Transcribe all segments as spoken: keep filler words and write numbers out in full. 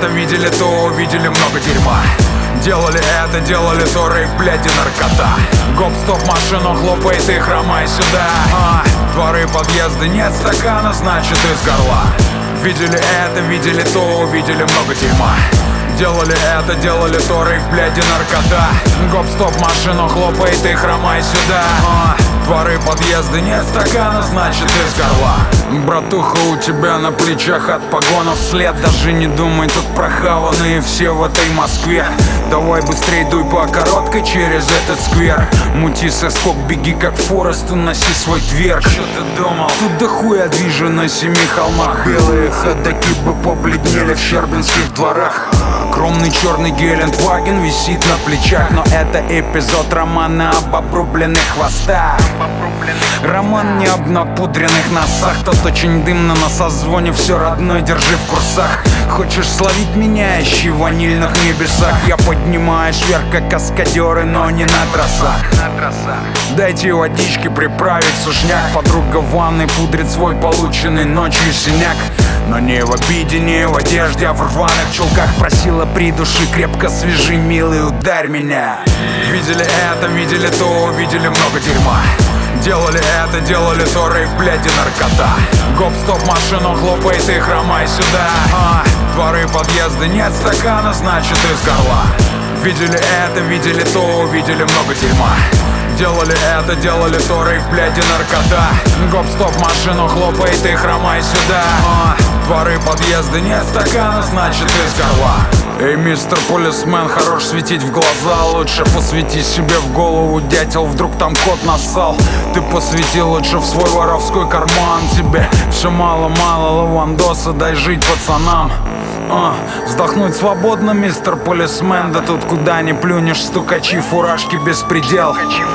это, видели то, видели много дерьма. Делали это, делали то, рейв, блядь, и наркота. Гоп-стоп, машину хлопает и хромай сюда. а, Дворы, подъезды, нет стакана, значит из горла. Видели это, видели то, видели много дерьма. Делали это, делали то, рейв, блядь, и наркота. Гоп-стоп, машину хлопает и хромай сюда. а, Дворы, подъезды, нет стакана, значит из горла. Братуха, у тебя на плечах от погонов след. Даже не думай, тут прохаванные все в этой Москве. Давай быстрей дуй по короткой через этот сквер. Мути соскок, беги как Форест, уноси свой тверк. Что ты думал? Тут дохуя движу на семи холмах. Белые ходаки бы побледнели в щербинских дворах. Огромный черный Гелендваген висит на плечах. Но это эпизод романа об обрубленных хвостах. Роман не об напудренных носах. Тот очень дымно на созвоне, все родной, держи в курсах. Хочешь словить меня, ищи в ванильных небесах. Я поднимаюсь вверх, как каскадеры, но не на трассах. Дайте водички приправить сушняк. Подруга в ванной пудрит свой полученный ночью синяк. Но не в обиде, не в одежде, а в рваных чулках. Просила придуши, крепко свяжи, милый, ударь меня. Видели это, видели то, видели много дерьма. Делали это, делали то, рейв, блядь, и наркота. Гоп-стоп, машину хлопает и хромай сюда. а, Дворы, подъезды, нет стакана, значит из горла. Видели это, видели то, видели много дерьма. Делали это, делали то, рейв, блядь, и наркота. Гоп-стоп, машину хлопает и хромай сюда. а, Дворы, подъезды, нет стакана, значит из горла. Эй, мистер полисмен, хорош светить в глаза. Лучше посвети себе в голову, дятел, вдруг там кот нассал. Ты посвети лучше в свой воровской карман. Тебе все мало-мало лавандоса, дай жить пацанам. А, вздохнуть свободно, мистер полисмен. Да тут куда ни плюнешь, стукачи, фуражки, беспредел.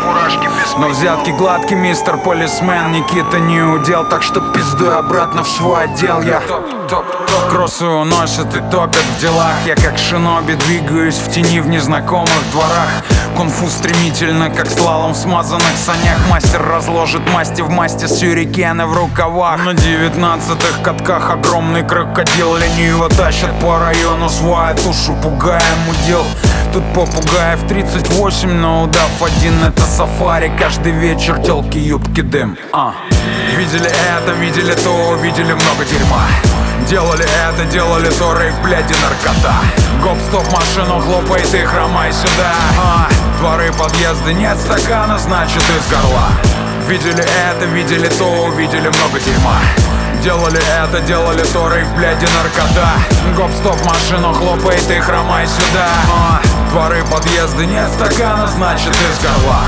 Но взятки гладкий, мистер полисмен. Никита не удел, так что пиздуй обратно в свой отдел. Я кроссы уносят и топят в делах. Я как шиноби двигаюсь в тени в незнакомых дворах. Кунг-фу стремительно, как слалом в смазанных санях. Мастер разложит масти в масти, сюрикены в рукавах. На девятнадцатых катках огромный крокодил лениво тащит по району свою тушу, пугая мудил. Тут попугаев тридцать восемь, но удав один, это сафари. Каждый вечер тёлки, юбки, дым. а. Видели это, видели то, видели много дерьма. Делали это, делали то, рейв, блядь, и наркота. Гоп-стоп, машину хлопает и хромай сюда. а, Дворы, подъезды, нет стакана, значит из горла. Видели это, видели то, видели много дерьма. Делали это, делали то, рейв, блядь, и наркота. Гоп-стоп, машину хлопает и хромай сюда. а, Дворы, подъезды, нет стакана, значит из горла.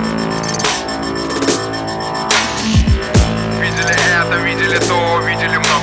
Видели это, видели то, видели много